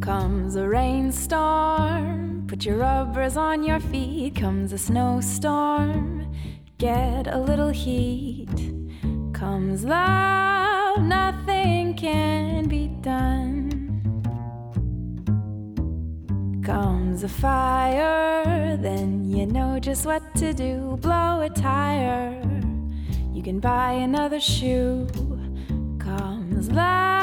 Comes a rainstorm, put your rubbers on your feet. Comes a snowstorm, get a little heat. Comes love, nothing can be done. Comes a fire, then you know just what to do. Blow a tire, you can buy another shoe. Comes love,